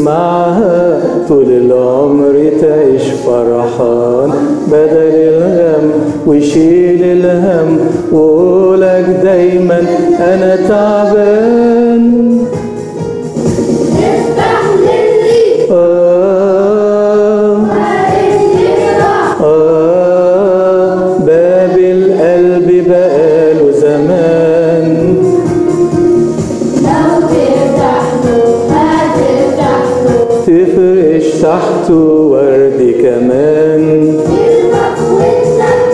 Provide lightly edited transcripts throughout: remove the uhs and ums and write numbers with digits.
تسمعها طول العمر تعيش فرحان، بدل الغم وشيل الهم وقولك دايما أنا تعبان. افتح للي باب القلب بقاله زمان، لو تفتح له هتفتح له تفرش تحته ورد كمان. كلمة في ودنك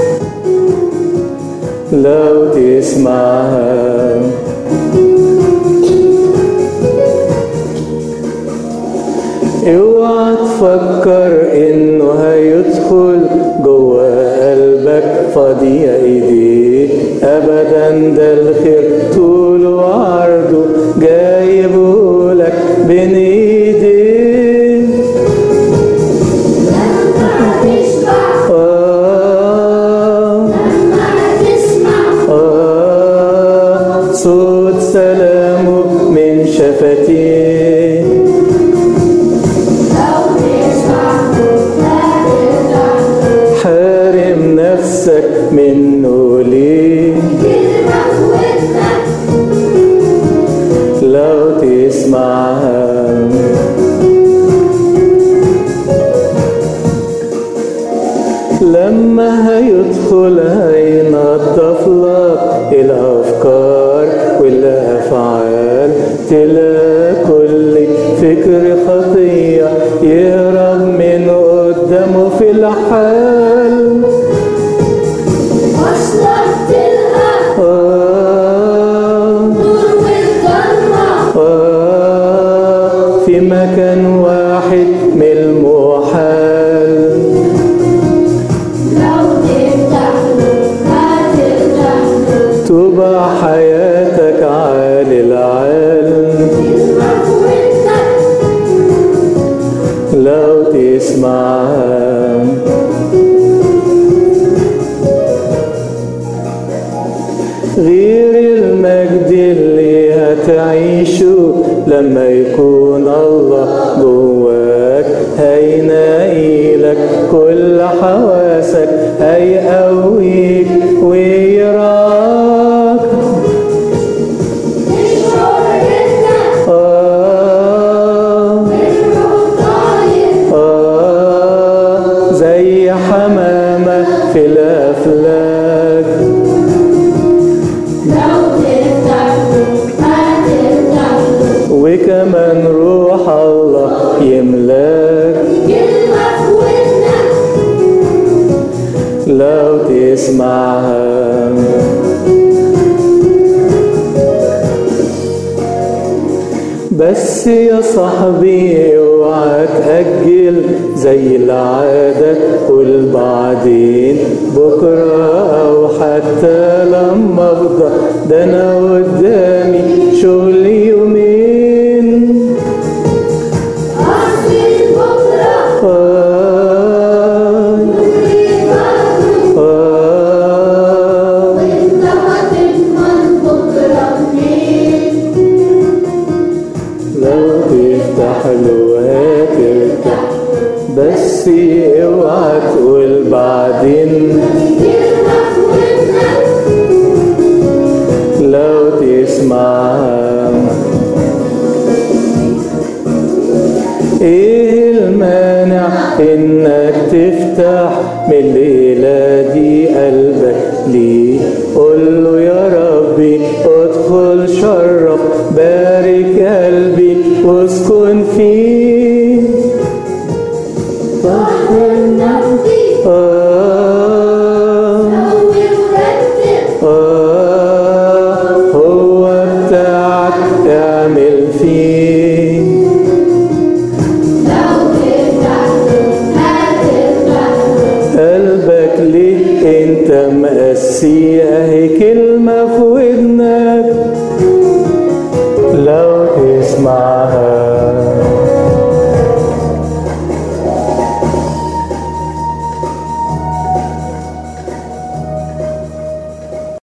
لو تسمعها اوعى تفكر انه هيدخل جوه قلبك فاضية ايديه ابدا، ده الخير طوله وعرضه جايبهولك بين ايديه. لما تشبع لما تسمع صوت سلامه من شفتيه. لو تسمع هتفتح له حارم نفسك منه ليه؟ كلمة في ودنك لو تسمعها لما هيدخل هينضف لك الأفكار والأفعال، تلاقي كل فكر خطية يهرب من قدامه في الحال. وصلك تلقى نور والضلمة في مكان واحد من المحال. لو تفتح له هتفتح له تبقى حياتك عال العال. كلمة في ودنك لو تسمعها غير المجد اللي هتعيشه لما يكون الله جواك، هينقيلك كل حواسك، هيقويك ويراك. تشعر إنك بالروح طاير زي حمامة في الأفلاك. لو تفتح له هتفتح له وكمان روح الله يملاك. كلمة في ودنك لو تسمعها بس يا صاحبي اوعى تأجل زي العادة، قول بعدين بكرة أو حتى لما أفضى، ده أنا قدامي شغل يومين. أصلي بكرة وإنت هتضمن بكرة منين. لو تفتح له هترتاح، بس اوعى تقول بعدين. كلمة في ودنك لو تسمعها ايه المانع انك تفتح من الليلة دي قلبك ليه؟ قول له يا ربي ادخل شرف، بارك قلبي واسكن فيه. طهر نفسي سوي ورتب هو بتاعك اعمل فيه. لو تفتح له هتفتح له قلبك ليه انت مقسي؟ اهي كلمة في ودنك لو تسمعها